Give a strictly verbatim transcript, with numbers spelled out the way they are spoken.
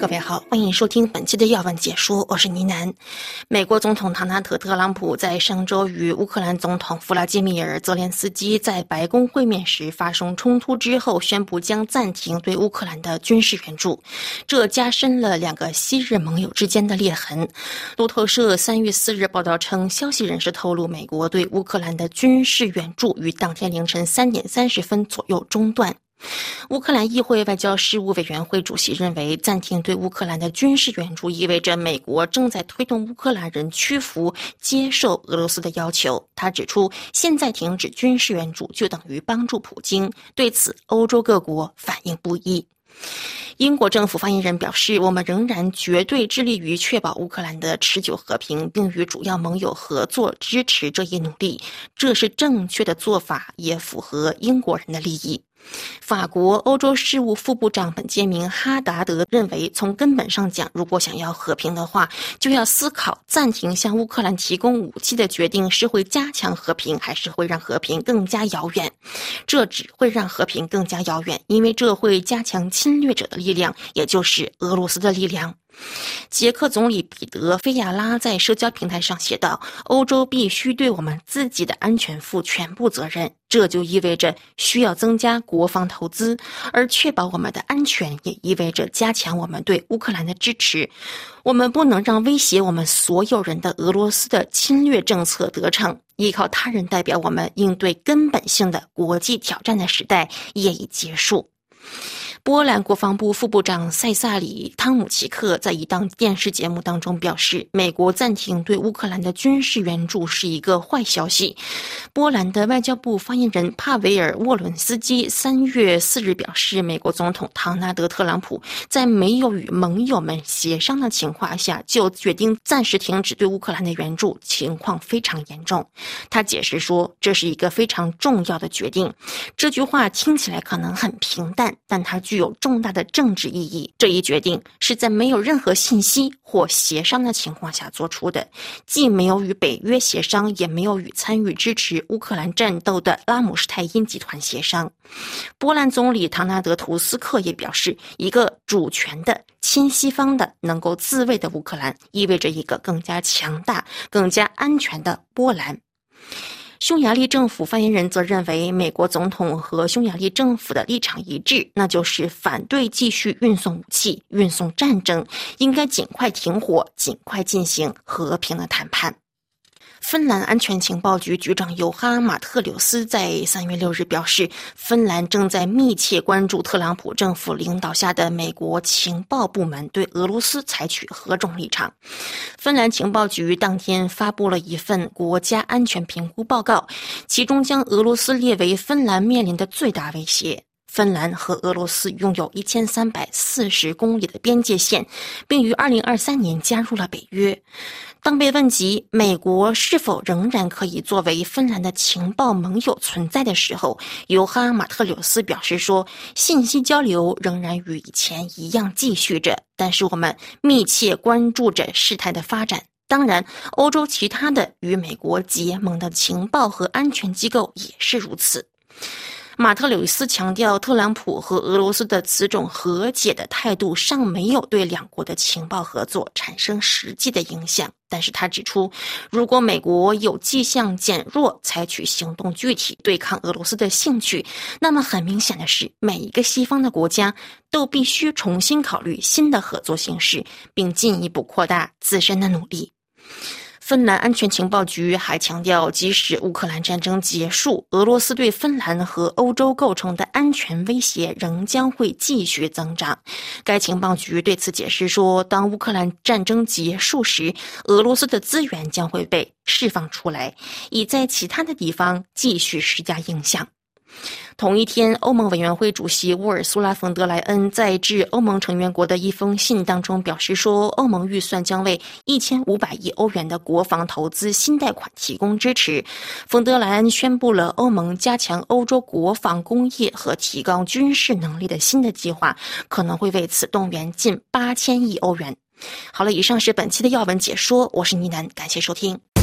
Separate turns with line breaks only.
各位好，欢迎收听本期的要闻解说，我是倪楠。美国总统唐纳德·特朗普在上周与乌克兰总统弗拉基米尔·泽连斯基在白宫会面时发生冲突之后，宣布将暂停对乌克兰的军事援助，这加深了两个昔日盟友之间的裂痕。路透社三月四日报道称，消息人士透露，美国对乌克兰的军事援助于当天凌晨三点三十分左右中断。乌克兰议会外交事务委员会主席认为，暂停对乌克兰的军事援助意味着美国正在推动乌克兰人屈服接受俄罗斯的要求。他指出，现在停止军事援助就等于帮助普京，对此欧洲各国反应不一。英国政府发言人表示，我们仍然绝对致力于确保乌克兰的持久和平，并与主要盟友合作支持这一努力，这是正确的做法，也符合英国人的利益。法国欧洲事务副部长本杰明·哈达德认为，从根本上讲，如果想要和平的话，就要思考暂停向乌克兰提供武器的决定是会加强和平，还是会让和平更加遥远。这只会让和平更加遥远，因为这会加强侵略者的力量，也就是俄罗斯的力量。捷克总理彼得·菲亚拉在社交平台上写道，欧洲必须对我们自己的安全负全部责任，这就意味着需要增加国防投资，而确保我们的安全也意味着加强我们对乌克兰的支持。我们不能让威胁我们所有人的俄罗斯的侵略政策得逞，依靠他人代表我们应对根本性的国际挑战的时代也已结束。波兰国防部副部长塞萨里·汤姆奇克在一档电视节目当中表示，美国暂停对乌克兰的军事援助是一个坏消息。波兰的外交部发言人帕维尔·沃伦斯基三月四日表示，美国总统唐纳德·特朗普在没有与盟友们协商的情况下就决定暂时停止对乌克兰的援助，情况非常严重。他解释说，这是一个非常重要的决定。这句话听起来可能很平淡，但它具有重大的政治意义。这一决定是在没有任何信息或协商的情况下做出的，既没有与北约协商，也没有与参与支持乌克兰战斗的拉姆施泰因集团协商。波兰总理唐纳德·图斯克也表示，一个主权的、亲西方的、能够自卫的乌克兰，意味着一个更加强大、更加安全的波兰。匈牙利政府发言人则认为，美国总统和匈牙利政府的立场一致，那就是反对继续运送武器、运送战争，应该尽快停火，尽快进行和平的谈判。芬兰安全情报局局长尤哈马特柳斯在三月六日表示，芬兰正在密切关注特朗普政府领导下的美国情报部门对俄罗斯采取何种立场。芬兰情报局当天发布了一份国家安全评估报告，其中将俄罗斯列为芬兰面临的最大威胁。芬兰和俄罗斯拥有一千三百四十公里的边界线，并于二零二三年加入了北约。当被问及美国是否仍然可以作为芬兰的情报盟友存在的时候，尤哈马特柳斯表示说，信息交流仍然与以前一样继续着，但是我们密切关注着事态的发展。当然，欧洲其他的与美国结盟的情报和安全机构也是如此。马特柳斯强调，特朗普和俄罗斯的此种和解的态度尚没有对两国的情报合作产生实际的影响，但是他指出，如果美国有迹象减弱采取行动具体对抗俄罗斯的兴趣，那么很明显的是，每一个西方的国家都必须重新考虑新的合作形式，并进一步扩大自身的努力。芬兰安全情报局还强调，即使乌克兰战争结束，俄罗斯对芬兰和欧洲构成的安全威胁仍将会继续增长。该情报局对此解释说，当乌克兰战争结束时，俄罗斯的资源将会被释放出来，以在其他的地方继续施加影响。同一天，欧盟委员会主席乌尔苏拉·冯德莱恩在致欧盟成员国的一封信当中表示说，欧盟预算将为一千五百亿欧元的国防投资新贷款提供支持。冯德莱恩宣布了欧盟加强欧洲国防工业和提高军事能力的新的计划，可能会为此动员近八千亿欧元。好了，以上是本期的要闻解说，我是倪楠，感谢收听。